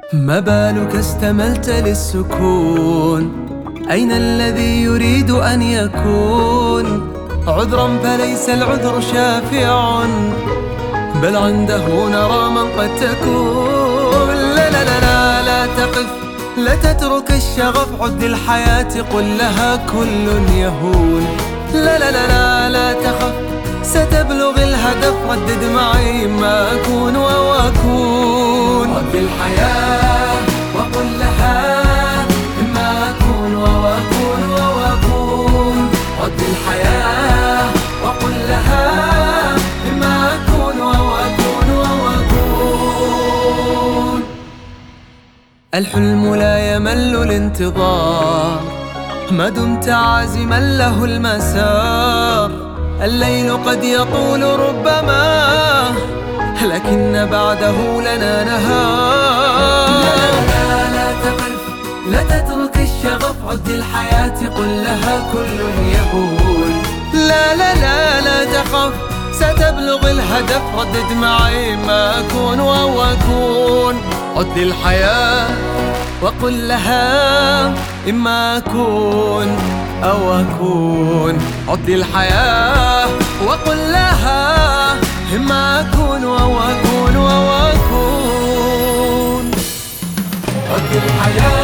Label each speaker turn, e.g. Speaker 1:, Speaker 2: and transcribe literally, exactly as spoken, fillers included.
Speaker 1: ما بالك استملت للسكون؟ أين الذي يريد أن يكون؟ عذرا فليس العذر شافع، بل عنده نرى من قد تكون. لا لا لا لا, لا تقف، لا تترك الشغف، عد الحياة قل لها كل يهون. لا لا لا لا, لا تخف، ستبلغ الهدف، ردد معي ما أكون أو أكون. عد الحياة وقل لها إما أكون أو أكون أو أكون. عد الحياة وقل لها إما أكون أو أكون أو أكون. الحلم لا يمل الانتظار ما دمت عازما له المسار. الليل قد يطول ربما، لكن بعده لنا نهار. لا لا لا تقف، لا تترك الشغف، عد الحياة قل لها كل يهون. لا لا لا لا تخف، ستبلغ الهدف، ردد معي ما أكون أو أكون. عد الحياة وقل لها إما أكون أو أكون. عد الحياة وقل لها إما أكون أو أكون أو أكون. عد الحياة